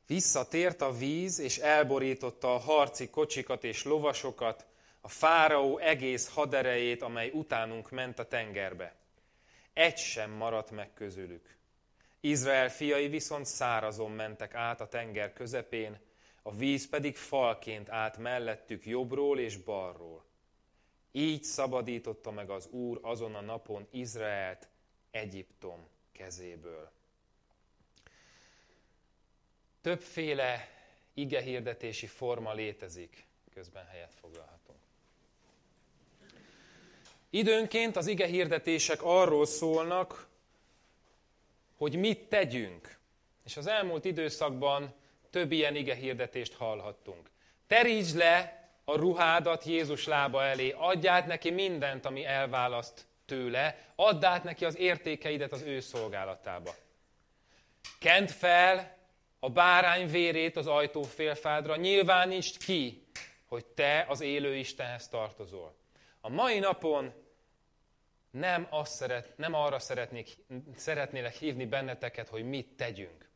Visszatért a víz, és elborította a harci kocsikat és lovasokat, a fáraó egész haderejét, amely utánunk ment a tengerbe. Egy sem maradt meg közülük. Izrael fiai viszont szárazon mentek át a tenger közepén, a víz pedig falként állt mellettük jobbról és balról. Így szabadította meg az Úr azon a napon Izraelt Egyiptom kezéből. Többféle igehirdetési forma létezik, közben helyet foglalhatunk. Időnként az igehirdetések arról szólnak, hogy mit tegyünk. És az elmúlt időszakban több ilyen igehirdetést hallhattunk. Terítsd le a ruhádat Jézus lába elé, adj át neki mindent, ami elválaszt tőle, add át neki az értékeidet az ő szolgálatába. Kend fel a bárány vérét az ajtófélfádra, nyilvánítsd ki, hogy te az élő Istenhez tartozol. A mai napon nem arra szeretnélek hívni benneteket, hogy mit tegyünk.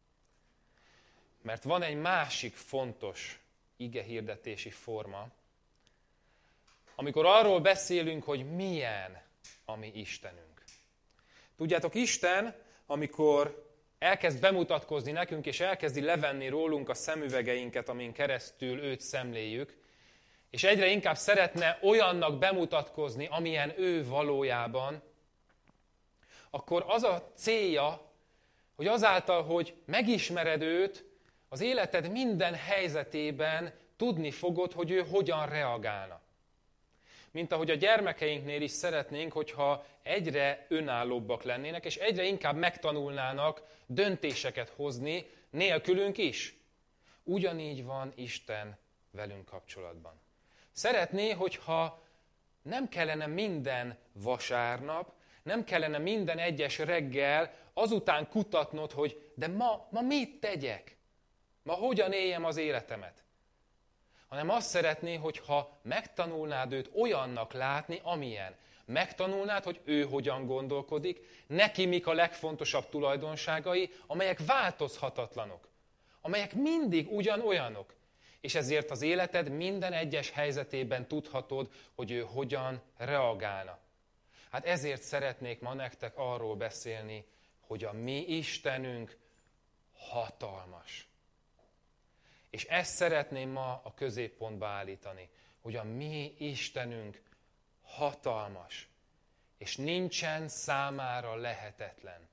Mert van egy másik fontos igehirdetési forma, amikor arról beszélünk, hogy milyen a mi Istenünk. Tudjátok, Isten, amikor elkezd bemutatkozni nekünk, és elkezdi levenni rólunk a szemüvegeinket, amin keresztül őt szemléljük, és egyre inkább szeretne olyannak bemutatkozni, amilyen ő valójában, akkor az a célja, hogy azáltal, hogy megismered őt, az életed minden helyzetében tudni fogod, hogy ő hogyan reagálna. Mint ahogy a gyermekeinknél is szeretnénk, hogyha egyre önállóbbak lennének, és egyre inkább megtanulnának döntéseket hozni nélkülünk is. Ugyanígy van Isten velünk kapcsolatban. Szeretné, hogyha nem kellene minden vasárnap, nem kellene minden egyes reggel azután kutatnod, hogy de ma mit tegyek? Ma hogyan éljem az életemet? Hanem azt szeretné, hogyha megtanulnád őt olyannak látni, amilyen. Megtanulnád, hogy ő hogyan gondolkodik, neki mik a legfontosabb tulajdonságai, amelyek változhatatlanok, amelyek mindig ugyanolyanok. És ezért az életed minden egyes helyzetében tudhatod, hogy ő hogyan reagálna. Hát ezért szeretnék ma nektek arról beszélni, hogy a mi Istenünk hatalmas. És ezt szeretném ma a középpontba állítani, hogy a mi Istenünk hatalmas, és nincsen számára lehetetlen.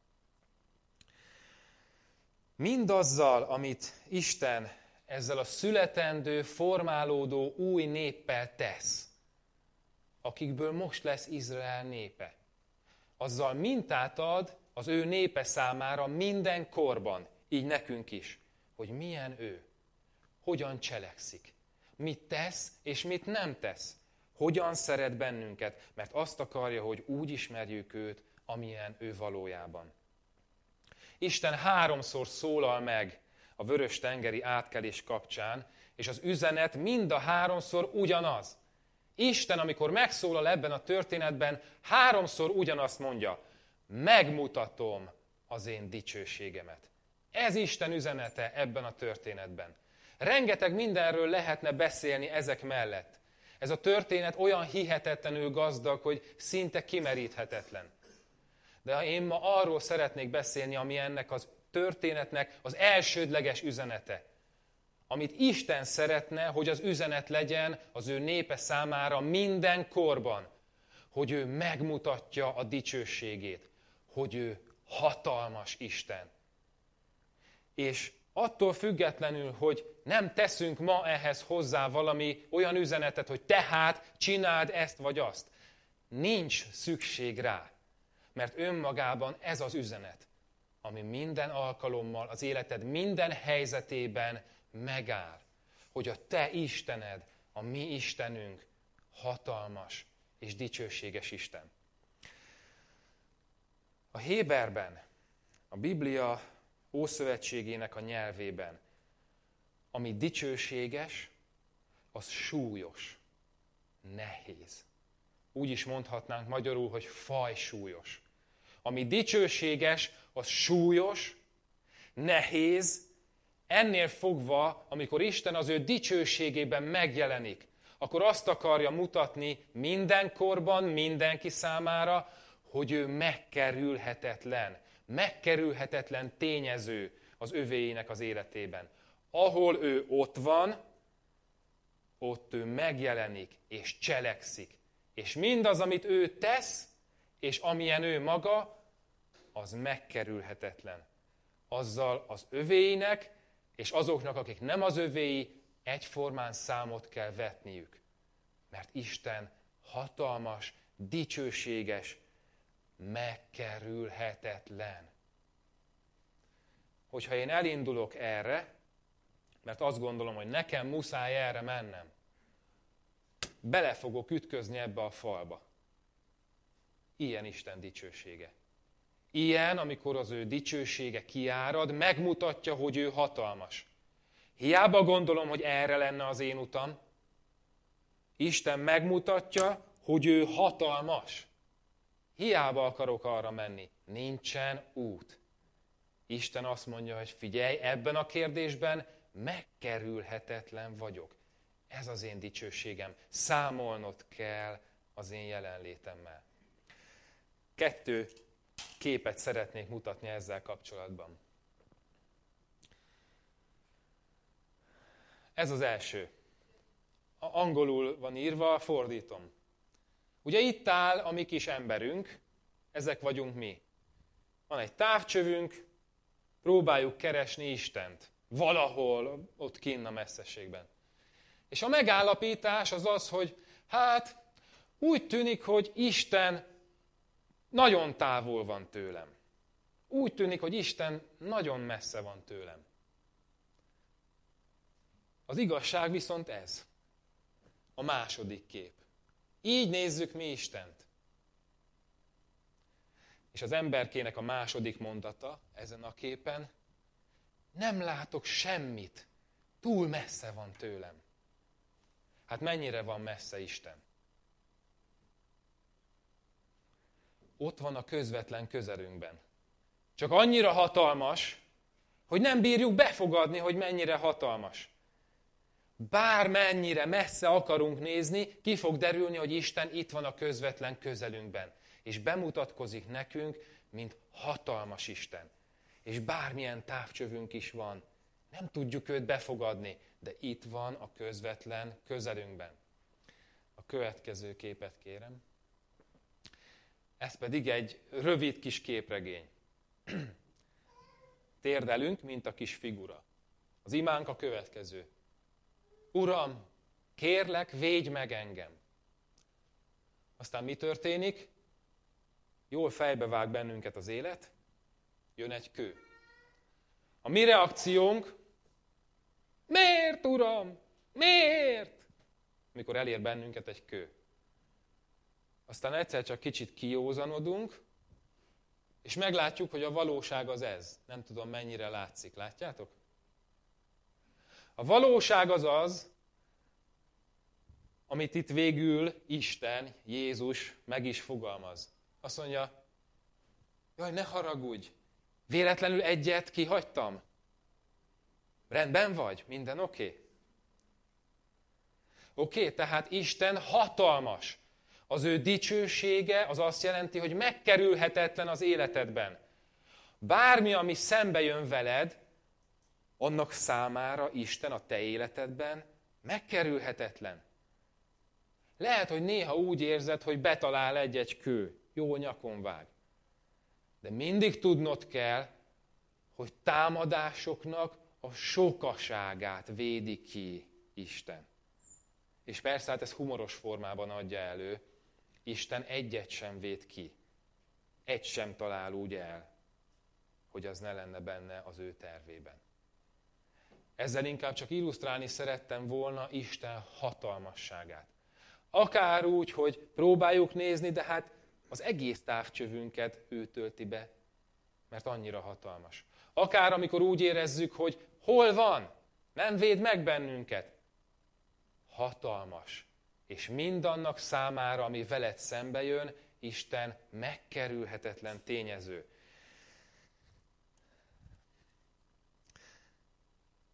Mindazzal, amit Isten ezzel a születendő, formálódó új néppel tesz, akikből most lesz Izrael népe, azzal mintát ad az ő népe számára minden korban, így nekünk is, hogy milyen ő, hogyan cselekszik, mit tesz és mit nem tesz, hogyan szeret bennünket, mert azt akarja, hogy úgy ismerjük őt, amilyen ő valójában. Isten 3-szor szólal meg a Vörös-tengeri átkelés kapcsán, és az üzenet mind a 3-szor ugyanaz. Isten, amikor megszólal ebben a történetben, 3-szor ugyanazt mondja, megmutatom az én dicsőségemet. Ez Isten üzenete ebben a történetben. Rengeteg mindenről lehetne beszélni ezek mellett. Ez a történet olyan hihetetlenül gazdag, hogy szinte kimeríthetetlen. De én ma arról szeretnék beszélni, ami ennek az történetnek az elsődleges üzenete. Amit Isten szeretne, hogy az üzenet legyen az ő népe számára minden korban. Hogy ő megmutatja a dicsőségét. Hogy ő hatalmas Isten. És attól függetlenül, hogy nem teszünk ma ehhez hozzá valami olyan üzenetet, hogy tehát csináld ezt vagy azt. Nincs szükség rá. Mert önmagában ez az üzenet, ami minden alkalommal az életed minden helyzetében megáll. Hogy a te Istened, a mi Istenünk hatalmas és dicsőséges Isten. A héberben, a Biblia Ószövetségének a nyelvében, ami dicsőséges, az súlyos, nehéz. Úgy is mondhatnánk magyarul, hogy fajsúlyos. Ami dicsőséges, az súlyos, nehéz, Ennél fogva, amikor Isten az ő dicsőségében megjelenik, akkor azt akarja mutatni mindenkorban, mindenki számára, hogy ő megkerülhetetlen tényező az övéinek az életében. Ahol ő ott van, ott ő megjelenik és cselekszik. És mindaz, amit ő tesz, és amilyen ő maga, az megkerülhetetlen. Azzal az övéinek, és azoknak, akik nem az övéi, egyformán számot kell vetniük. Mert Isten hatalmas, dicsőséges, megkerülhetetlen. Hogyha én elindulok erre, mert azt gondolom, hogy nekem muszáj erre mennem, bele fogok ütközni ebbe a falba. Ilyen Isten dicsősége. Ilyen, amikor az ő dicsősége kiárad, megmutatja, hogy ő hatalmas. Hiába gondolom, hogy erre lenne az én utam. Isten megmutatja, hogy ő hatalmas. Hiába akarok arra menni. Nincsen út. Isten azt mondja, hogy figyelj, ebben a kérdésben megkerülhetetlen vagyok. Ez az én dicsőségem. Számolnod kell az én jelenlétemmel. 2 képet szeretnék mutatni ezzel kapcsolatban. Ez az első. Angolul van írva, fordítom. Ugye itt áll a mi kis emberünk, ezek vagyunk mi. Van egy távcsövünk, próbáljuk keresni Istent. Valahol ott kinn a messzeségben. És a megállapítás az az, hogy hát úgy tűnik, hogy Isten nagyon távol van tőlem. Úgy tűnik, hogy Isten nagyon messze van tőlem. Az igazság viszont ez. A második kép. Így nézzük mi Istent. És az emberkének a második mondata ezen a képen, nem látok semmit, túl messze van tőlem. Hát mennyire van messze Isten? Ott van a közvetlen közelünkben. Csak annyira hatalmas, hogy nem bírjuk befogadni, hogy mennyire hatalmas. Bármennyire messze akarunk nézni, ki fog derülni, hogy Isten itt van a közvetlen közelünkben. És bemutatkozik nekünk, mint hatalmas Isten. És bármilyen távcsövünk is van, nem tudjuk őt befogadni, de itt van a közvetlen közelünkben. A következő képet kérem. Ez pedig egy rövid kis képregény. Térdelünk, mint a kis figura. Az imánk a következő. Uram, kérlek, védj meg engem. Aztán mi történik? Jól fejbevág bennünket az élet, jön egy kő. A mi reakciónk, miért, Uram? Miért? Amikor elér bennünket egy kő. Aztán egyszer csak kicsit kijózanodunk, és meglátjuk, hogy a valóság az ez. Nem tudom, mennyire látszik. Látjátok? A valóság az az, amit itt végül Isten, Jézus meg is fogalmaz. Azt mondja, jaj, ne haragudj, véletlenül egyet kihagytam. Rendben vagy? Minden oké? Oké, tehát Isten hatalmas. Az ő dicsősége az azt jelenti, hogy megkerülhetetlen az életedben. Bármi, ami szembe jön veled, annak számára Isten a te életedben megkerülhetetlen. Lehet, hogy néha úgy érzed, hogy betalál egy kő, jó nyakon vág. De mindig tudnod kell, hogy támadásoknak a sokaságát védi ki Isten. És persze, hát ez humoros formában adja elő, Isten egyet sem véd ki. Egy sem talál úgy el, hogy az ne lenne benne az ő tervében. Ezzel inkább csak illusztrálni szerettem volna Isten hatalmasságát. Akár úgy, hogy próbáljuk nézni, de hát az egész távcsövünket ő tölti be, mert annyira hatalmas. Akár amikor úgy érezzük, hogy hol van, nem véd meg bennünket. Hatalmas. És mindannak számára, ami veled szembe jön, Isten megkerülhetetlen tényező.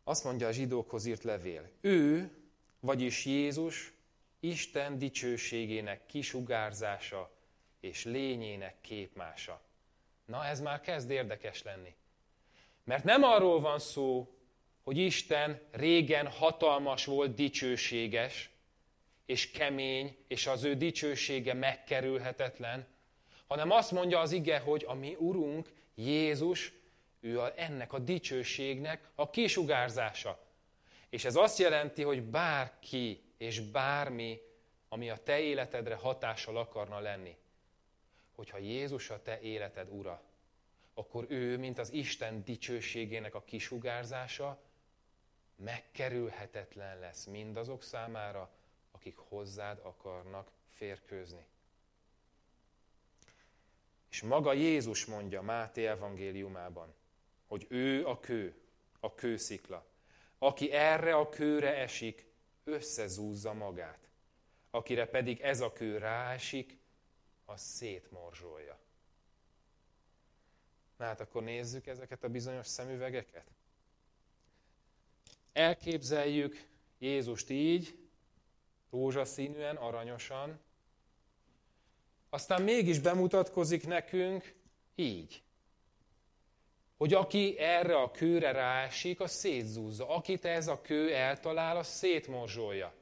Azt mondja a zsidókhoz írt levél. Ő, vagyis Jézus, Isten dicsőségének kisugárzása és lényének képmása. Na, ez már kezd érdekes lenni. Mert nem arról van szó, hogy Isten régen hatalmas volt, dicsőséges, és kemény, és az ő dicsősége megkerülhetetlen, hanem azt mondja az ige, hogy a mi Urunk, Jézus, ő ennek a dicsőségnek a kisugárzása. És ez azt jelenti, hogy bárki és bármi, ami a te életedre hatással akarna lenni, hogyha Jézus a te életed ura, akkor ő, mint az Isten dicsőségének a kisugárzása, megkerülhetetlen lesz mindazok számára, akik hozzád akarnak férkőzni. És maga Jézus mondja Máté evangéliumában, hogy ő a kőszikla. Aki erre a kőre esik, összezúzza magát. Akire pedig ez a kő ráesik, az szétmorzsolja. Na hát akkor nézzük ezeket a bizonyos szemüvegeket. Elképzeljük Jézust így, rózsaszínűen, aranyosan, aztán mégis bemutatkozik nekünk így, hogy aki erre a kőre ráesik, az szétzúzza. Akit ez a kő eltalál, az szétmorzsolja.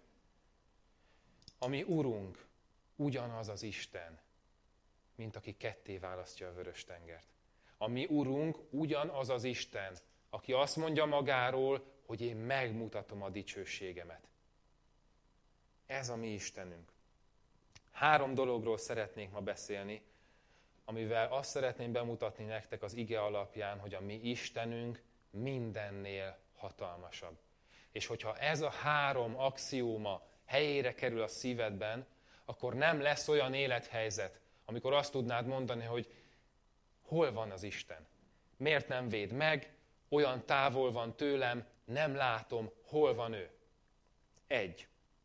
A mi Urunk ugyanaz az Isten, mint aki ketté választja a Vörös-tengert. A mi Urunk ugyanaz az Isten, aki azt mondja magáról, hogy én megmutatom a dicsőségemet. Ez a mi Istenünk. 3 dologról szeretnék ma beszélni, amivel azt szeretném bemutatni nektek az ige alapján, hogy a mi Istenünk mindennél hatalmasabb. És hogyha ez a 3 axióma helyére kerül a szívedben, akkor nem lesz olyan élethelyzet, amikor azt tudnád mondani, hogy hol van az Isten? Miért nem véd meg? Olyan távol van tőlem, nem látom, hol van ő. 1.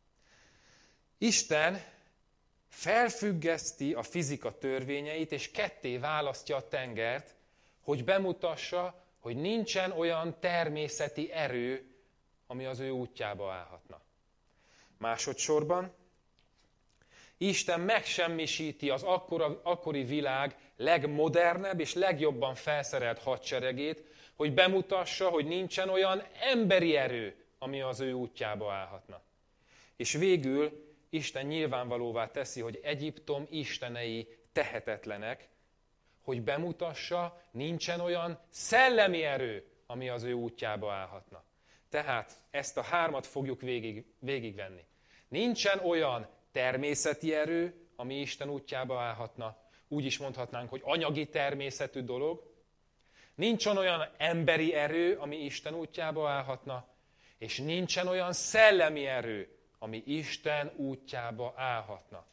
Isten felfüggeszti a fizika törvényeit, és ketté választja a tengert, hogy bemutassa, hogy nincsen olyan természeti erő, ami az ő útjába állhatna. Másodszorban, Isten megsemmisíti az akkori világ legmodernebb és legjobban felszerelt hadseregét, hogy bemutassa, hogy nincsen olyan emberi erő, ami az ő útjába állhatna. És végül Isten nyilvánvalóvá teszi, hogy Egyiptom istenei tehetetlenek, hogy bemutassa, nincsen olyan szellemi erő, ami az ő útjába állhatna. Tehát ezt a 3 fogjuk végigvenni. Nincsen olyan természeti erő, ami Isten útjába állhatna. Úgy is mondhatnánk, hogy anyagi természetű dolog. Nincsen olyan emberi erő, ami Isten útjába állhatna. És nincsen olyan szellemi erő, ami Isten útjába állhatna.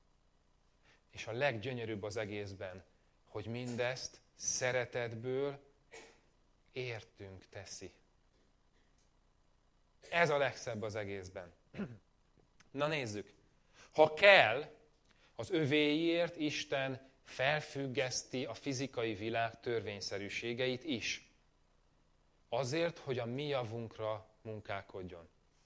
És a leggyönyörűbb az egészben, hogy mindezt szeretetből értünk teszi. Ez a legszebb az egészben. Na nézzük. Ha kell, az övéiért Isten felfüggeszti a fizikai világ törvényszerűségeit is. Azért, hogy a mi javunkra munkálkodjon.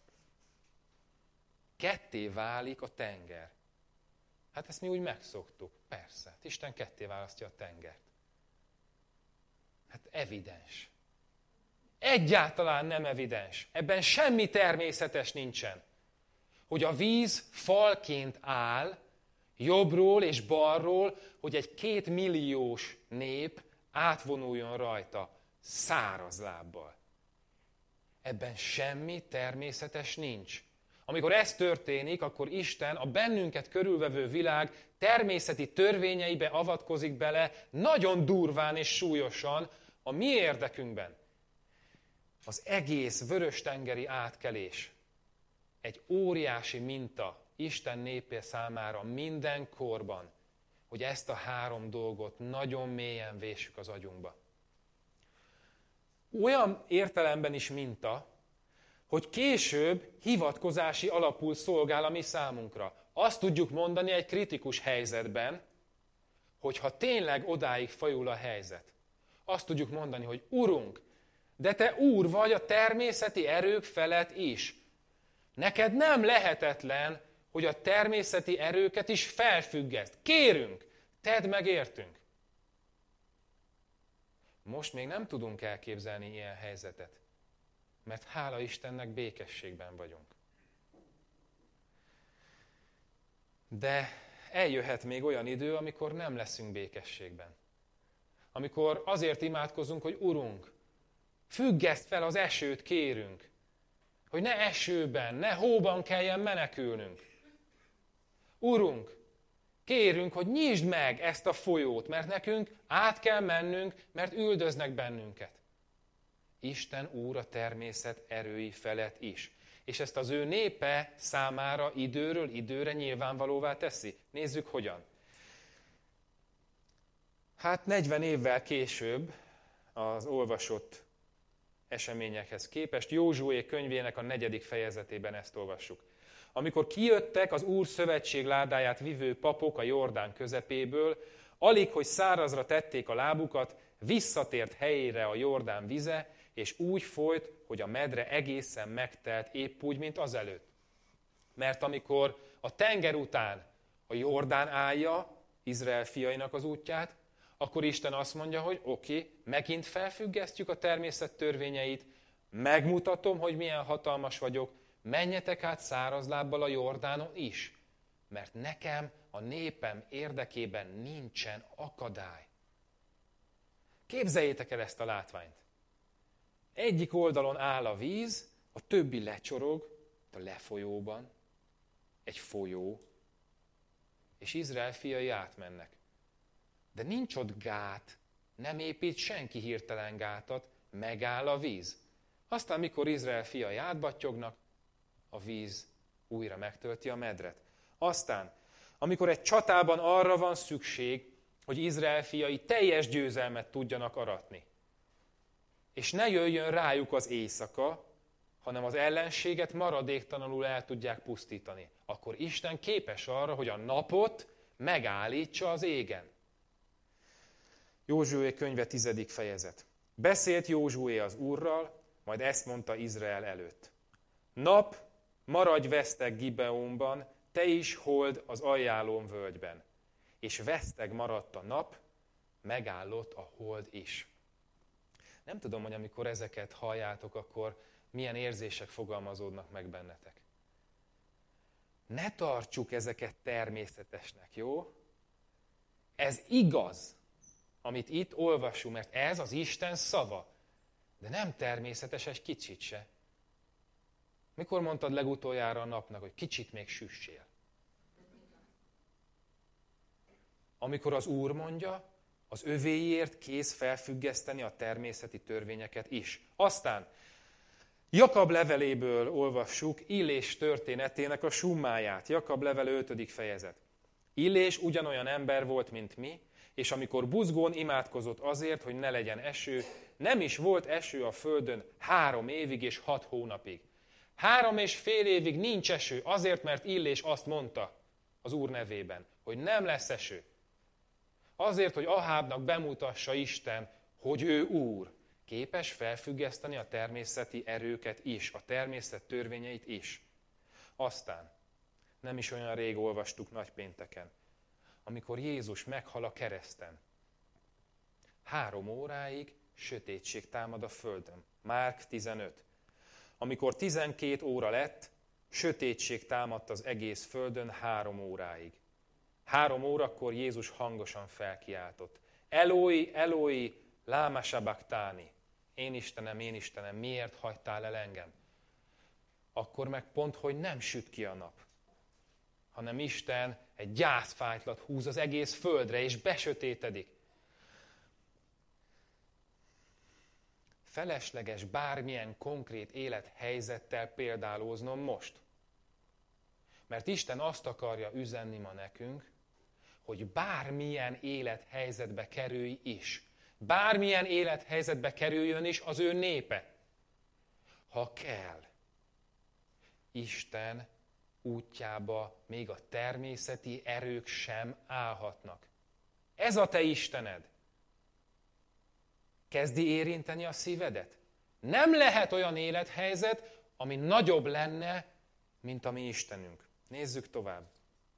Ketté válik a tenger. Hát ezt mi úgy megszoktuk. Persze, hát Isten ketté választja a tengert. Hát evidens. Egyáltalán nem evidens. Ebben semmi természetes nincsen. Hogy a víz falként áll, jobbról és balról, hogy egy 2 milliós nép átvonuljon rajta száraz lábbal. Ebben semmi természetes nincs. Amikor ez történik, akkor Isten a bennünket körülvevő világ természeti törvényeibe avatkozik bele nagyon durván és súlyosan a mi érdekünkben. Az egész vörös-tengeri átkelés egy óriási minta Isten népe számára minden korban, hogy ezt a 3 dolgot nagyon mélyen véssük az agyunkba. Olyan értelemben is minta, hogy később hivatkozási alapul szolgál a mi számunkra. Azt tudjuk mondani egy kritikus helyzetben, hogy ha tényleg odáig fajul a helyzet, azt tudjuk mondani, hogy Urunk, De te úr vagy a természeti erők felett is. Neked nem lehetetlen, hogy a természeti erőket is felfüggeszt. Kérünk, tedd meg értünk. Most még nem tudunk elképzelni ilyen helyzetet, mert hála Istennek békességben vagyunk. De eljöhet még olyan idő, amikor nem leszünk békességben. Amikor azért imádkozunk, hogy Urunk, függeszt fel az esőt, kérünk, hogy ne esőben, ne hóban kelljen menekülnünk. Urunk, kérünk, hogy nyisd meg ezt a folyót, mert nekünk át kell mennünk, mert üldöznek bennünket. Isten Úr a természet erői felett is. És ezt az ő népe számára időről időre nyilvánvalóvá teszi. Nézzük hogyan. Hát 40 évvel később az olvasott eseményekhez képest Józsué könyvének a 4. fejezetében ezt olvassuk. Amikor kijöttek az Úr szövetség ládáját vivő papok a Jordán közepéből, alig, hogy szárazra tették a lábukat, visszatért helyére a Jordán vize, és úgy folyt, hogy a medre egészen megtelt, épp úgy, mint azelőtt. Mert amikor a tenger után a Jordán állja Izrael fiainak az útját, akkor Isten azt mondja, hogy oké, megint felfüggesztjük a természet törvényeit, megmutatom, hogy milyen hatalmas vagyok, menjetek át száraz lábbal a Jordánon is, mert nekem, a népem érdekében nincsen akadály. Képzeljétek el ezt a látványt. Egyik oldalon áll a víz, a többi lecsorog a lefolyóban, egy folyó, és Izrael fiai átmennek. De nincs ott gát, nem épít senki hirtelen gátat, megáll a víz. Aztán, mikor Izrael fiai átbattyognak, a víz újra megtölti a medret. Aztán, amikor egy csatában arra van szükség, hogy Izrael fiai teljes győzelmet tudjanak aratni, és ne jöjjön rájuk az éjszaka, hanem az ellenséget maradéktalanul el tudják pusztítani, akkor Isten képes arra, hogy a napot megállítsa az égen. Józsué könyve 10. fejezet. Beszélt Józsué az Úrral, majd ezt mondta Izrael előtt. Nap, maradj veszteg Gibeonban, te is hold az Ajjálón völgyben. És veszteg maradt a nap, megállott a hold is. Nem tudom, hogy amikor ezeket halljátok, akkor milyen érzések fogalmazódnak meg bennetek. Ne tartsuk ezeket természetesnek, jó? Ez igaz, amit itt olvasunk, mert ez az Isten szava. De nem természetes egy kicsit se. Mikor mondtad legutoljára a napnak, hogy kicsit még süssél? Amikor az Úr mondja, az övéiért kész felfüggeszteni a természeti törvényeket is. Aztán Jakab leveléből olvassuk Illés történetének a summáját. Jakab levele 5. fejezet. Illés ugyanolyan ember volt, mint mi, és amikor buzgón imádkozott azért, hogy ne legyen eső, nem is volt eső a földön 3 évig és 6 hónapig. 3,5 évig nincs eső, azért, mert Illés azt mondta az Úr nevében, hogy nem lesz eső. Azért, hogy Ahábnak bemutassa Isten, hogy ő Úr, képes felfüggeszteni a természeti erőket is, a természet törvényeit is. Aztán, nem is olyan rég olvastuk nagypénteken, amikor Jézus meghal a kereszten. 3 óráig sötétség támad a földön. Márk 15. Amikor 12 óra lett, sötétség támadt az egész földön 3 óráig. 3 órakor Jézus hangosan felkiáltott. Eloi, Eloi, lama sabachthani. Én Istenem, miért hagytál el engem? Akkor meg pont, hogy nem süt ki a nap, hanem Isten egy gyászfájtlat húz az egész földre, és besötétedik. Felesleges bármilyen konkrét élethelyzettel példálóznom most. Mert Isten azt akarja üzenni ma nekünk, hogy bármilyen élethelyzetbe kerülj is. Bármilyen élethelyzetbe kerüljön is az ő népe. Ha kell, Isten útjába még a természeti erők sem állhatnak. Ez a te Istened. Kezdi érinteni a szívedet? Nem lehet olyan élethelyzet, ami nagyobb lenne, mint a mi Istenünk. Nézzük tovább.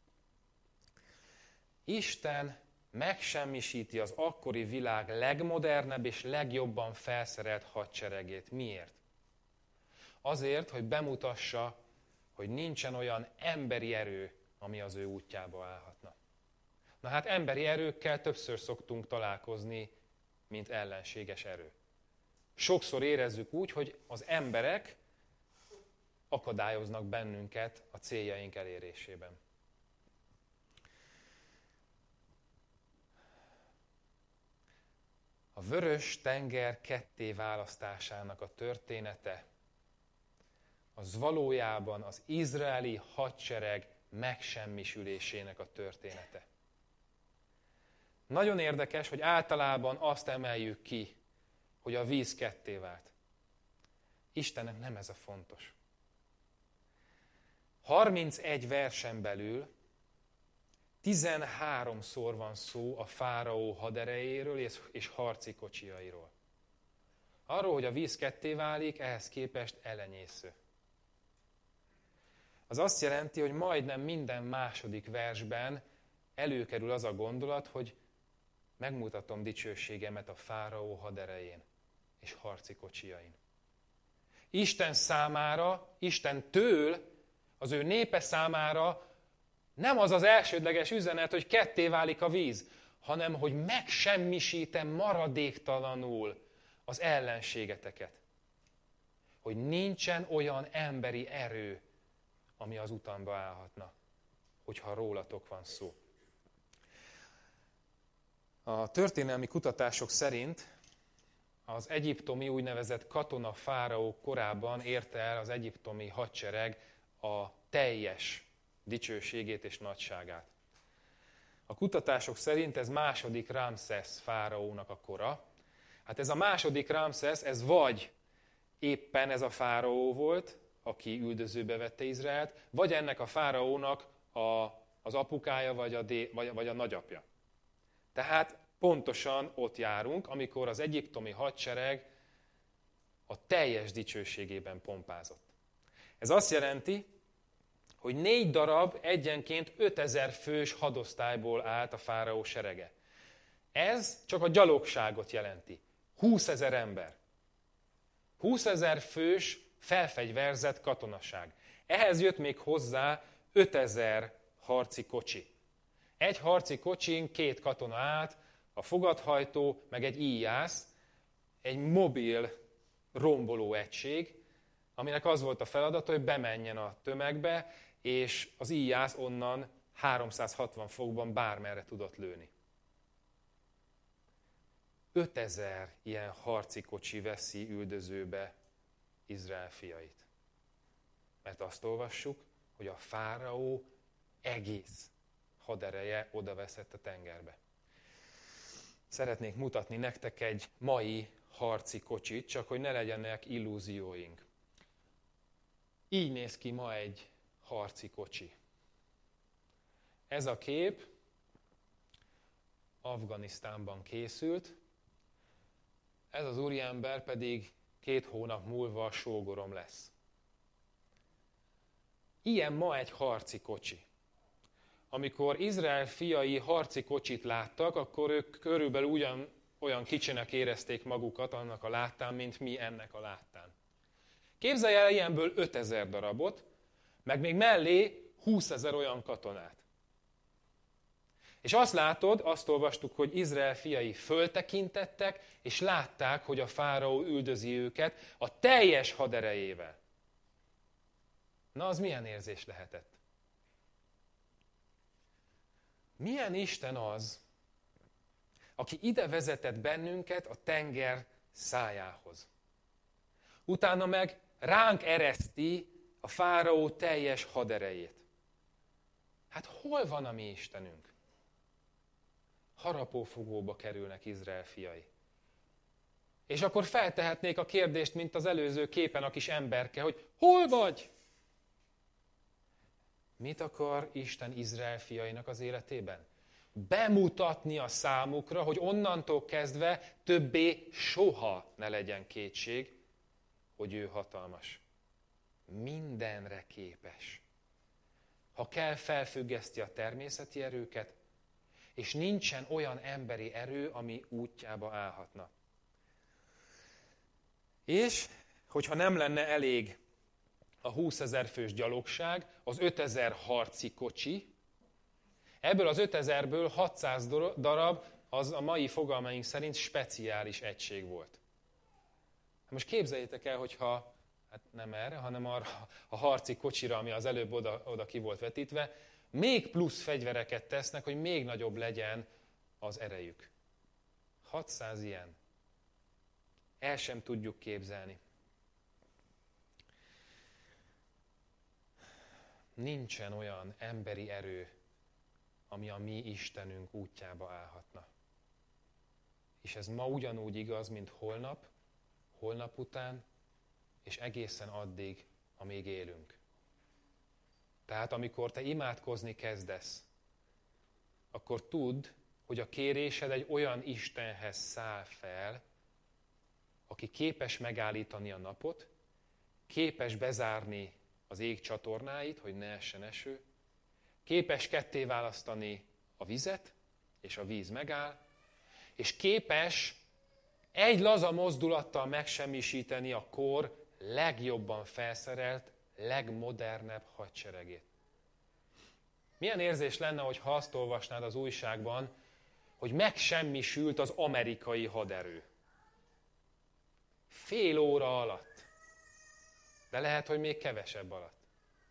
Isten megsemmisíti az akkori világ legmodernebb és legjobban felszerelt hadseregét. Miért? Azért, hogy bemutassa, hogy nincsen olyan emberi erő, ami az ő útjába állhatna. Na hát emberi erőkkel többször szoktunk találkozni, mint ellenséges erő. Sokszor érezzük úgy, hogy az emberek akadályoznak bennünket a céljaink elérésében. A Vörös-tenger kettéválasztásának a története az valójában az izraeli hadsereg megsemmisülésének a története. Nagyon érdekes, hogy általában azt emeljük ki, hogy a víz ketté vált. Istennek nem ez a fontos. 31 versen belül 13-szor van szó a fáraó haderejéről és harci kocsiairól. Arról, hogy a víz ketté válik, ehhez képest elenyésző. Az azt jelenti, hogy majdnem minden második versben előkerül az a gondolat, hogy megmutatom dicsőségemet a fáraó haderején és harci kocsiain. Isten számára, Istentől, az ő népe számára nem az az elsődleges üzenet, hogy ketté válik a víz, hanem hogy megsemmisítem maradéktalanul az ellenségeteket. Hogy nincsen olyan emberi erő, ami az utamba állhatna, hogyha rólatok van szó. A történelmi kutatások szerint az egyiptomi úgynevezett katona fáraó korában érte el az egyiptomi hadsereg a teljes dicsőségét és nagyságát. A kutatások szerint ez második Ramszesz fáraónak a kora. Hát ez a második Ramszesz, ez vagy éppen ez a fáraó volt, aki üldözőbe vette Izraelt, vagy ennek a fáraónak az apukája, vagy a nagyapja. Tehát pontosan ott járunk, amikor az egyiptomi hadsereg a teljes dicsőségében pompázott. Ez azt jelenti, hogy 4 darab egyenként 5000 fős hadosztályból állt a fáraó serege. Ez csak a gyalogságot jelenti. 20 000 ember. 20 000 fős felfegyverzett katonaság. Ehhez jött még hozzá 5000 harci kocsi. Egy harci kocsin 2 katona állt, a fogadhajtó, meg egy íjász, egy mobil romboló egység, aminek az volt a feladata, hogy bemenjen a tömegbe, és az íjász onnan 360 fokban bármerre tudott lőni. 5000 ilyen harci kocsi veszi üldözőbe Izrael fiait. Mert azt olvassuk, hogy a fáraó egész hadereje odaveszett a tengerbe. Szeretnék mutatni nektek egy mai harci kocsit, csak hogy ne legyenek illúzióink. Így néz ki ma egy harci kocsi. Ez a kép Afganisztánban készült, ez az úriember pedig 2 hónap múlva a sógorom lesz. Ilyen ma egy harci kocsi. Amikor Izrael fiai harci kocsit láttak, akkor ők körülbelül olyan kicsinek érezték magukat annak a láttán, mint mi ennek a láttán. Képzelj el ilyenből 5000 darabot, meg még mellé 20 000 olyan katonát. És azt látod, azt olvastuk, hogy Izrael fiai föltekintettek, és látták, hogy a fáraó üldözi őket a teljes haderejével. Na, az milyen érzés lehetett? Milyen Isten az, aki ide vezetett bennünket a tenger szájához? Utána meg ránk ereszti a fáraó teljes haderejét. Hát hol van a mi Istenünk? Harapófogóba kerülnek Izrael fiai. És akkor feltehetnék a kérdést, mint az előző képen a kis emberke, hogy hol vagy? Mit akar Isten Izrael fiainak az életében? Bemutatni a számukra, hogy onnantól kezdve többé soha ne legyen kétség, hogy ő hatalmas. Mindenre képes. Ha kell, felfüggeszti a természeti erőket, és nincsen olyan emberi erő, ami útjába állhatna. És, hogyha nem lenne elég a 20 000 fős gyalogság, az 5000 harci kocsi, ebből az 5000-ből 600 darab az a mai fogalmaink szerint speciális egység volt. Most képzeljétek el, hogyha, hát nem erre, hanem arra a harci kocsira, ami az előbb oda ki volt vetítve, még plusz fegyvereket tesznek, hogy még nagyobb legyen az erejük. 600 ilyen. El sem tudjuk képzelni. Nincsen olyan emberi erő, ami a mi Istenünk útjába állhatna. És ez ma ugyanúgy igaz, mint holnap, holnap után, és egészen addig, amíg élünk. Tehát amikor te imádkozni kezdesz, akkor tudd, hogy a kérésed egy olyan Istenhez száll fel, aki képes megállítani a napot, képes bezárni az ég csatornáit, hogy ne essen eső, képes ketté választani a vizet, és a víz megáll, és képes egy laza mozdulattal megsemmisíteni a kor legjobban felszerelt, legmodernebb hadseregét. Milyen érzés lenne, ha azt olvasnád az újságban, hogy megsemmisült az amerikai haderő. Fél óra alatt. De lehet, hogy még kevesebb alatt.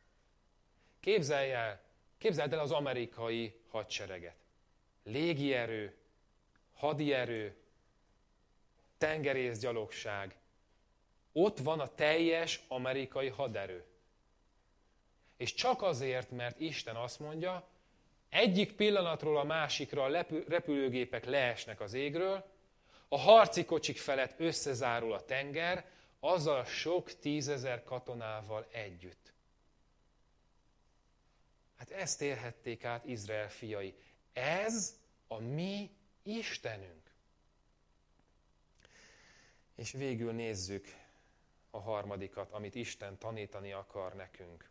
Képzeld el az amerikai hadsereget. Légierő, hadierő, tengerészgyalogság. Ott van a teljes amerikai haderő. És csak azért, mert Isten azt mondja, egyik pillanatról a másikra a repülőgépek leesnek az égről, a harci kocsik felett összezárul a tenger, azzal sok 10 000 katonával együtt. Hát ezt érhették át Izrael fiai. Ez a mi Istenünk. És végül nézzük a harmadikat, amit Isten tanítani akar nekünk.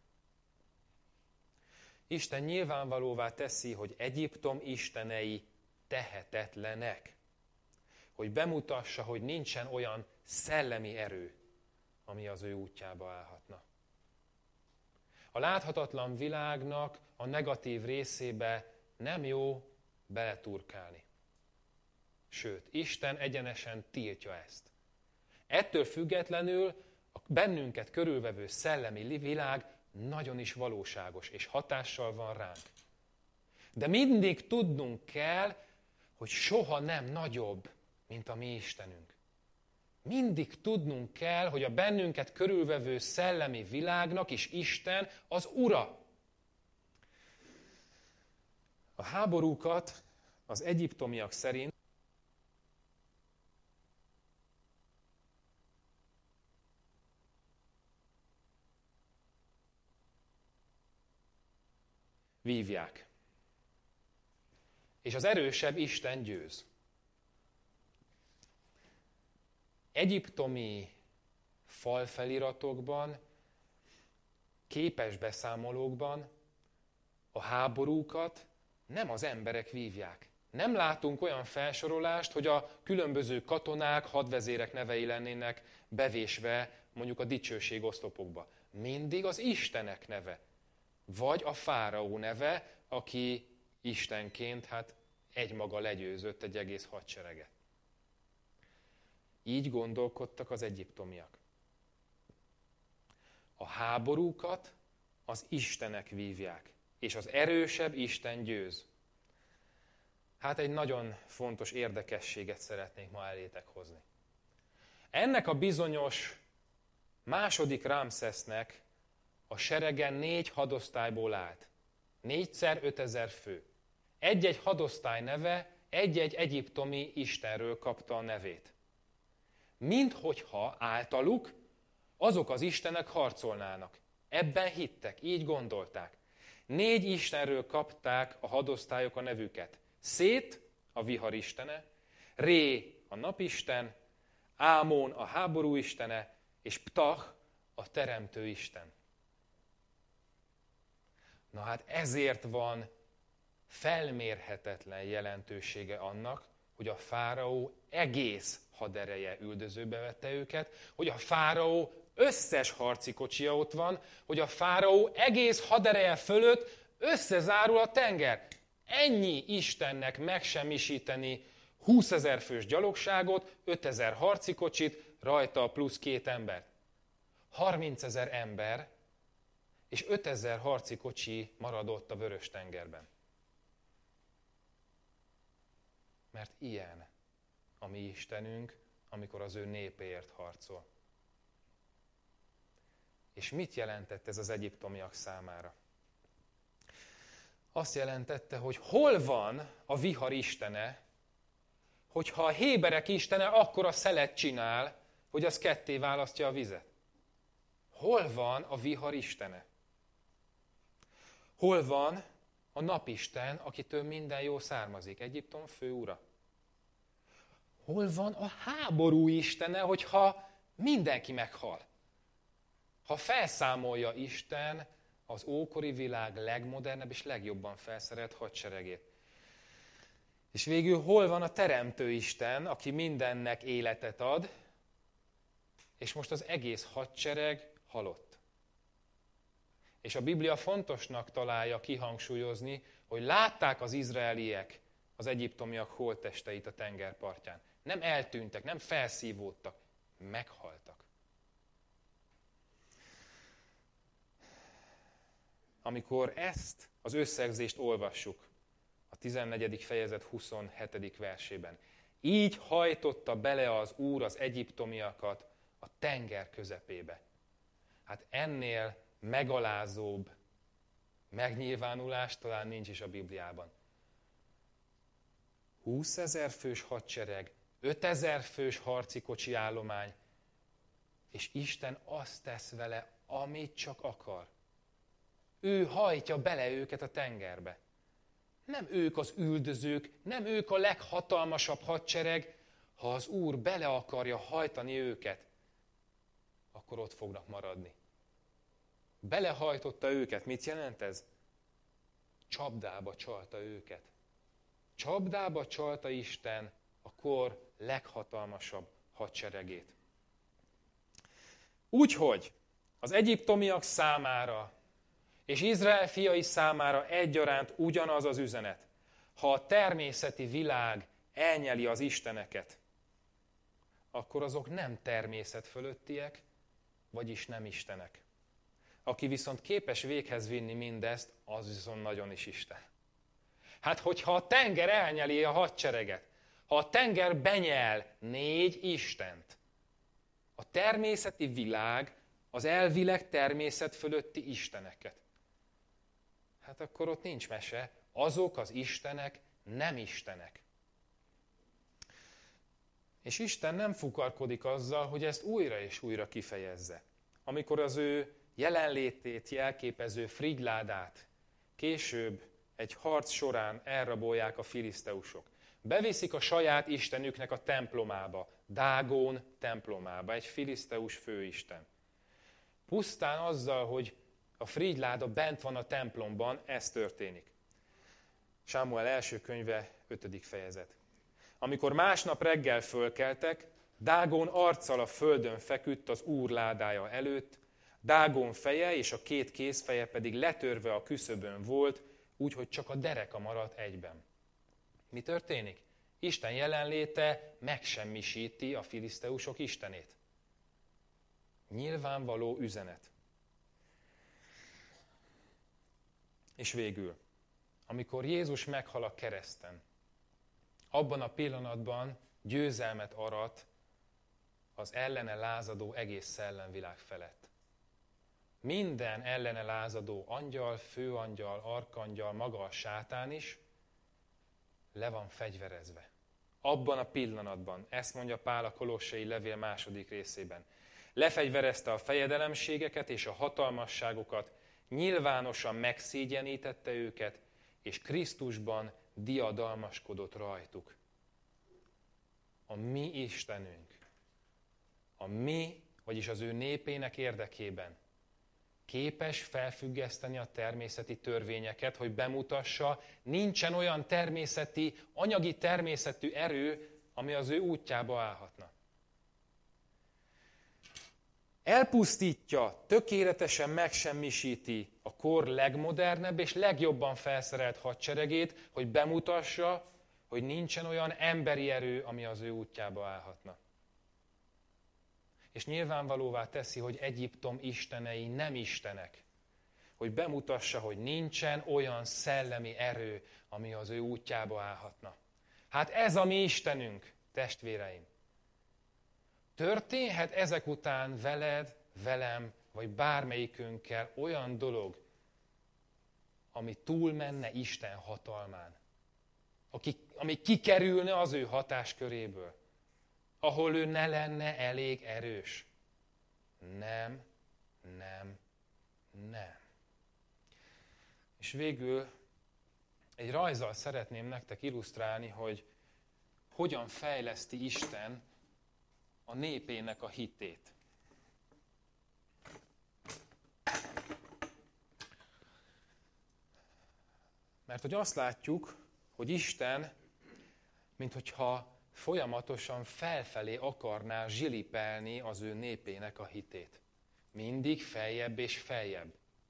Isten nyilvánvalóvá teszi, hogy Egyiptom istenei tehetetlenek. Hogy bemutassa, hogy nincsen olyan szellemi erő, ami az ő útjába állhatna. A láthatatlan világnak a negatív részébe nem jó beleturkálni. Sőt, Isten egyenesen tiltja ezt. Ettől függetlenül a bennünket körülvevő szellemi világ nagyon is valóságos, és hatással van ránk. De mindig tudnunk kell, hogy soha nem nagyobb, mint a mi Istenünk. Mindig tudnunk kell, hogy a bennünket körülvevő szellemi világnak is Isten az Ura. A háborúkat az egyiptomiak szerint vívják. És az erősebb Isten győz. Egyiptomi falfeliratokban, képes beszámolókban a háborúkat nem az emberek vívják. Nem látunk olyan felsorolást, hogy a különböző katonák, hadvezérek nevei lennének bevésve mondjuk a dicsőség oszlopokba. Mindig az istenek neve. Vagy a fáraó neve, aki istenként egymaga legyőzött egy egész hadsereget. Így gondolkodtak az egyiptomiak. A háborúkat az istenek vívják, és az erősebb Isten győz. Hát egy nagyon fontos érdekességet szeretnék ma elétek hozni. Ennek a bizonyos második Rámszesznek a serege 4 hadosztályból állt. 4x 5000 fő. Egy-egy hadosztály neve egy-egy egyiptomi istenről kapta a nevét. Minthogyha általuk azok az istenek harcolnának. Ebben hittek, így gondolták. 4 istenről kapták a hadosztályok a nevüket. Szét, a vihar istene, Ré, a napisten, Ámon, a háború istene, és Ptah a teremtő Isten. Na hát ezért van felmérhetetlen jelentősége annak, hogy a fáraó egész hadereje üldözőbe vette őket, hogy a fáraó összes harci kocsia ott van, hogy a fáraó egész hadereje fölött összezárul a tenger. Ennyi Istennek megsemmisíteni 20 000 fős gyalogságot, 5 000 harci kocsit, rajta plusz 2 ember. 30 000 ember és 5 000 harci kocsi maradott a Vörös-tengerben. Mert ilyen a mi Istenünk, amikor az ő népéért harcol. És mit jelentett ez az egyiptomiak számára? Azt jelentette, hogy hol van a vihar istene, hogyha a héberek istene akkora szelet csinál, hogy az ketté választja a vizet. Hol van a vihar istene? Hol van a napisten, akitől minden jó származik? Egyiptom főura. Hol van a háború istene, hogyha mindenki meghal? Ha felszámolja Isten az ókori világ legmodernebb és legjobban felszerelt hadseregét. És végül hol van a teremtő Isten, aki mindennek életet ad, és most az egész hadsereg halott. És a Biblia fontosnak találja kihangsúlyozni, hogy látták az izraeliek az egyiptomiak holttesteit a tengerpartján. Nem eltűntek, nem felszívódtak, meghaltak. Amikor ezt az összegzést olvassuk, a 14. fejezet 27. versében, így hajtotta bele az Úr az egyiptomiakat a tenger közepébe. Hát ennél megalázóbb megnyilvánulás talán nincs is a Bibliában. 20 000 fős hadsereg, 5 000 fős harci kocsi állomány, és Isten azt tesz vele, amit csak akar. Ő hajtja bele őket a tengerbe. Nem ők az üldözők, nem ők a leghatalmasabb hadsereg. Ha az Úr bele akarja hajtani őket, akkor ott fognak maradni. Belehajtotta őket. Mit jelent ez? Csapdába csalta őket. Csapdába csalta Isten a kor leghatalmasabb hadseregét. Úgyhogy az egyiptomiak számára és Izrael fiai számára egyaránt ugyanaz az üzenet. Ha a természeti világ elnyeli az isteneket, akkor azok nem természet fölöttiek, vagyis nem istenek. Aki viszont képes véghez vinni mindezt, az viszont nagyon is Isten. Hát, hogyha a tenger elnyeli a hadsereget, ha a tenger benyel 4 istent, a természeti világ az elvileg természet fölötti isteneket, hát akkor ott nincs mese, azok az istenek nem istenek. És Isten nem fukarkodik azzal, hogy ezt újra és újra kifejezze. Amikor az ő jelenlétét jelképező frigyládát később egy harc során elrabolják a filiszteusok. Beviszik a saját istenüknek a templomába, Dágón templomába, egy filiszteus főisten. Pusztán azzal, hogy a frigyláda bent van a templomban, ez történik. Sámuel első könyve, 5. fejezet. Amikor másnap reggel fölkeltek, Dágón arccal a földön feküdt az Úr ládája előtt, Dágón feje és a 2 kézfeje pedig letörve a küszöbön volt, úgyhogy csak a dereka maradt egyben. Mi történik? Isten jelenléte megsemmisíti a filiszteusok istenét. Nyilvánvaló üzenet. És végül, amikor Jézus meghal a kereszten, abban a pillanatban győzelmet arat az ellene lázadó egész szellemvilág felett. Minden ellene lázadó angyal, főangyal, arkangyal, maga a sátán is le van fegyverezve. Abban a pillanatban, ezt mondja Pál a Kolossai levél 2. részében, lefegyverezte a fejedelemségeket és a hatalmasságokat, nyilvánosan megszégyenítette őket, és Krisztusban diadalmaskodott rajtuk. A mi Istenünk, a mi vagyis az ő népének érdekében képes felfüggeszteni a természeti törvényeket, hogy bemutassa, nincsen olyan anyagi természetű erő, ami az ő útjába állhatna. Elpusztítja, tökéletesen megsemmisíti a kor legmodernebb és legjobban felszerelt hadseregét, hogy bemutassa, hogy nincsen olyan emberi erő, ami az ő útjába állhatna. És nyilvánvalóvá teszi, hogy Egyiptom istenei nem istenek. Hogy bemutassa, hogy nincsen olyan szellemi erő, ami az ő útjába állhatna. Hát ez a mi Istenünk, testvéreim. Történhet ezek után veled, velem, vagy bármelyikünkkel olyan dolog, ami túlmenne Isten hatalmán. Ami kikerülne az ő hatásköréből. Ahol ő ne lenne elég erős. Nem. És végül egy rajzzal szeretném nektek illusztrálni, hogy hogyan fejleszti Isten a népének a hitét. Mert hogy azt látjuk, hogy Isten, minthogyha folyamatosan felfelé akarná zsilipelni az ő népének a hitét. Mindig feljebb és feljebb.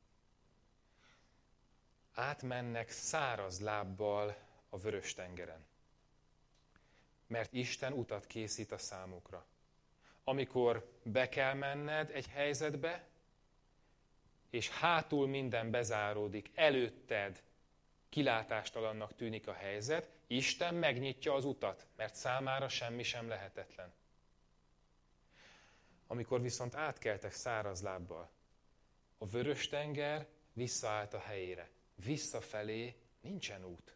Átmennek száraz lábbal a Vörös-tengeren. Mert Isten utat készít a számukra. Amikor be kell menned egy helyzetbe, és hátul minden bezáródik, előtted kilátástalannak tűnik a helyzet, Isten megnyitja az utat, mert számára semmi sem lehetetlen. Amikor viszont átkeltek száraz lábbal, a Vörös-tenger visszaállt a helyére. Visszafelé nincsen út.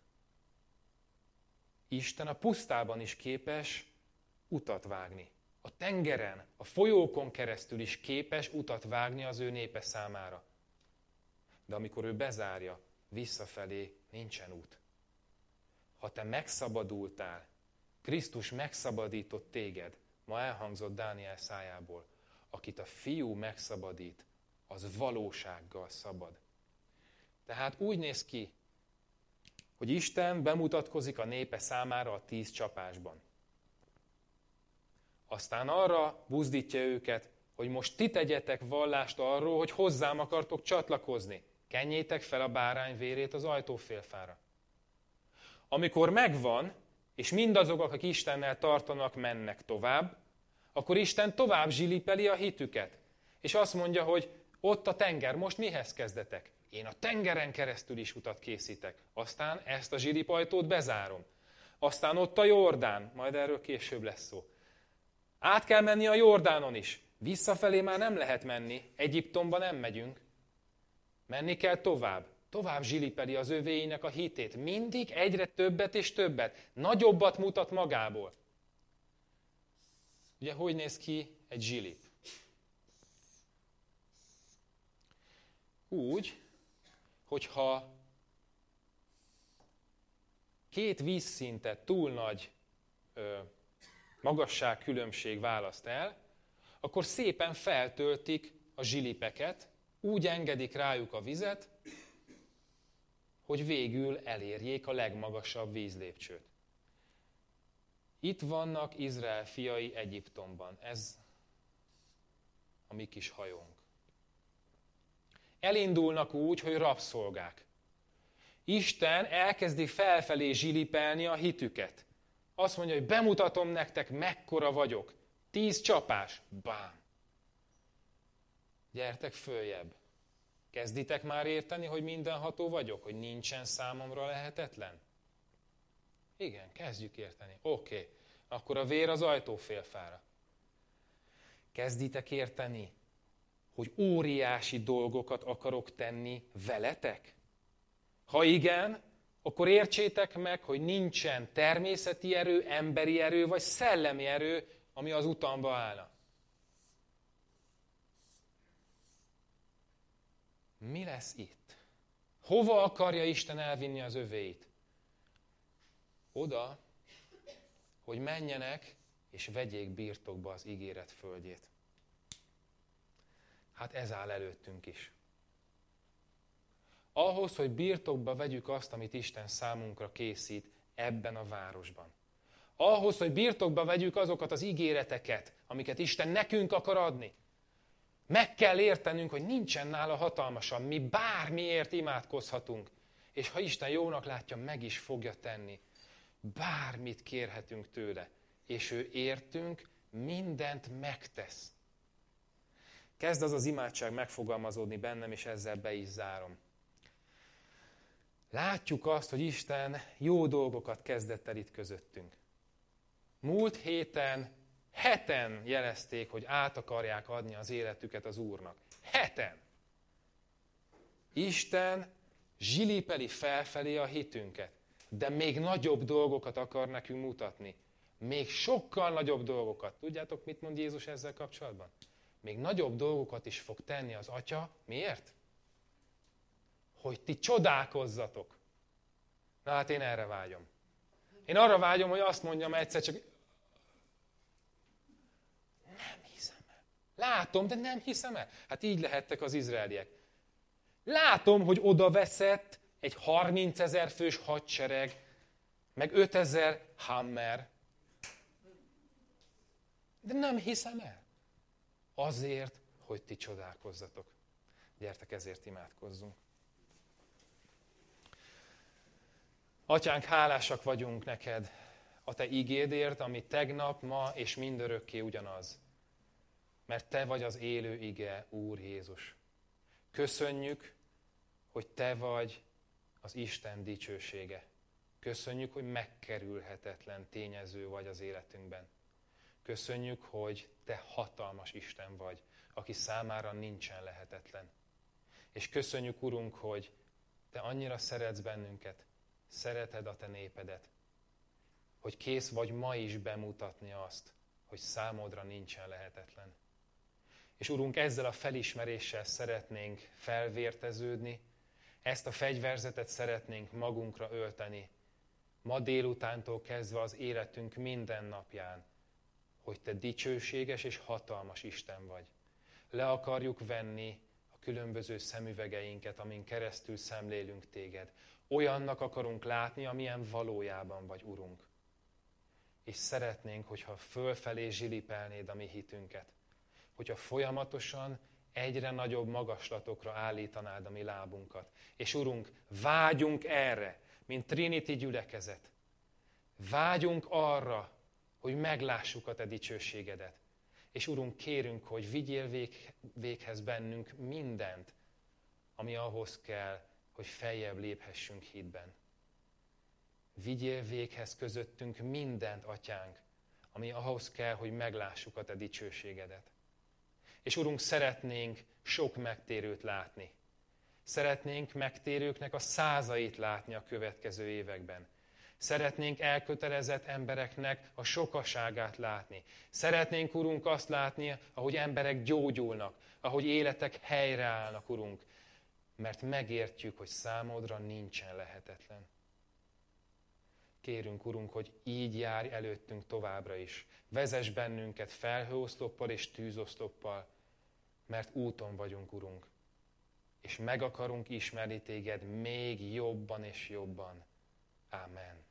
Isten a pusztában is képes utat vágni. A tengeren, a folyókon keresztül is képes utat vágni az ő népe számára. De amikor ő bezárja, visszafelé nincsen út. Ha te megszabadultál, Krisztus megszabadított téged, ma elhangzott Dániel szájából, akit a Fiú megszabadít, az valósággal szabad. Tehát úgy néz ki, hogy Isten bemutatkozik a népe számára a 10 csapásban. Aztán arra buzdítja őket, hogy most ti tegyetek vallást arról, hogy hozzám akartok csatlakozni. Kenjétek fel a bárány vérét az ajtófélfára. Amikor megvan, és mindazok, akik Istennel tartanak, mennek tovább, akkor Isten tovább zsilipeli a hitüket. És azt mondja, hogy ott a tenger, most mihez kezdetek? Én a tengeren keresztül is utat készítek. Aztán ezt a zsilipajtót bezárom. Aztán ott a Jordán, majd erről később lesz szó. Át kell menni a Jordánon is. Visszafelé már nem lehet menni, Egyiptomba nem megyünk. Menni kell tovább. Tovább zsilipeli az övéinek a hitét. Mindig egyre többet és többet. Nagyobbat mutat magából. Ugye, hogy néz ki egy zsilip? Úgy, hogyha 2 vízszintet túl nagy magasságkülönbség választ el, akkor szépen feltöltik a zsilipeket, úgy engedik rájuk a vizet, hogy végül elérjék a legmagasabb vízlépcsőt. Itt vannak Izrael fiai Egyiptomban. Ez a mi kis hajónk. Elindulnak úgy, hogy rabszolgák. Isten elkezdi felfelé zsilipelni a hitüket. Azt mondja, hogy bemutatom nektek, mekkora vagyok. 10 csapás. Bám! Gyertek följebb. Kezditek már érteni, hogy mindenható vagyok? Hogy nincsen számomra lehetetlen? Igen, kezdjük érteni. Oké. Akkor a vér az ajtófélfára. Kezditek érteni, hogy óriási dolgokat akarok tenni veletek? Ha igen, akkor értsétek meg, hogy nincsen természeti erő, emberi erő, vagy szellemi erő, ami az utamba állna. Mi lesz itt? Hova akarja Isten elvinni az övéit? Oda, hogy menjenek és vegyék birtokba az ígéret földjét. Hát ez áll előttünk is. Ahhoz, hogy birtokba vegyük azt, amit Isten számunkra készít ebben a városban. Ahhoz, hogy birtokba vegyük azokat az ígéreteket, amiket Isten nekünk akar adni. Meg kell értenünk, hogy nincsen nála hatalmasabb, mi bármiért imádkozhatunk. És ha Isten jónak látja, meg is fogja tenni. Bármit kérhetünk tőle. És ő értünk mindent megtesz. Kezd az imádság megfogalmazódni bennem, és ezzel be is zárom. Látjuk azt, hogy Isten jó dolgokat kezdett el itt közöttünk. Múlt héten 7 jelezték, hogy át akarják adni az életüket az Úrnak. 7. Isten zsilipeli felfelé a hitünket, de még nagyobb dolgokat akar nekünk mutatni. Még sokkal nagyobb dolgokat. Tudjátok, mit mond Jézus ezzel kapcsolatban? Még nagyobb dolgokat is fog tenni az Atya. Miért? Hogy ti csodálkozzatok. Na hát én erre vágyom. Én arra vágyom, hogy azt mondjam egyszer csak, nem hiszem el. Látom, de nem hiszem el. Hát így lehettek az izraeliek. Látom, hogy oda veszett egy 30 000 fős hadsereg, meg 5000 hammer. De nem hiszem el. Azért, hogy ti csodálkozzatok. Gyertek, ezért imádkozzunk. Atyánk, hálásak vagyunk neked a te igédért, ami tegnap, ma és mindörökké ugyanaz. Mert te vagy az élő ige, Úr Jézus. Köszönjük, hogy te vagy az Isten dicsősége. Köszönjük, hogy megkerülhetetlen tényező vagy az életünkben. Köszönjük, hogy te hatalmas Isten vagy, aki számára nincsen lehetetlen. És köszönjük, Urunk, hogy te annyira szeretsz bennünket, szereted a te népedet, hogy kész vagy ma is bemutatni azt, hogy számodra nincsen lehetetlen. És Urunk, ezzel a felismeréssel szeretnénk felvérteződni, ezt a fegyverzetet szeretnénk magunkra ölteni, ma délutántól kezdve az életünk minden napján, hogy te dicsőséges és hatalmas Isten vagy. Le akarjuk venni a különböző szemüvegeinket, amin keresztül szemlélünk téged. Olyannak akarunk látni, amilyen valójában vagy, Urunk. És szeretnénk, hogyha fölfelé zsilipelnéd a mi hitünket, hogyha folyamatosan egyre nagyobb magaslatokra állítanád a mi lábunkat. És Urunk, vágyunk erre, mint Trinity gyülekezet. Vágyunk arra, hogy meglássuk a te dicsőségedet. És Urunk, kérünk, hogy vigyél véghez bennünk mindent, ami ahhoz kell, hogy feljebb léphessünk hitben. Vigyél véghez közöttünk mindent, Atyánk, ami ahhoz kell, hogy meglássuk a te dicsőségedet. És Urunk, szeretnénk sok megtérőt látni. Szeretnénk megtérőknek a százait látni a következő években. Szeretnénk elkötelezett embereknek a sokaságát látni. Szeretnénk, Urunk, azt látni, ahogy emberek gyógyulnak, ahogy életek helyreállnak, Urunk, mert megértjük, hogy számodra nincsen lehetetlen. Kérünk, Urunk, hogy így járj előttünk továbbra is. Vezess bennünket felhőoszloppal és tűzoszloppal, mert úton vagyunk, Urunk, és meg akarunk ismerni téged még jobban és jobban. Ámen.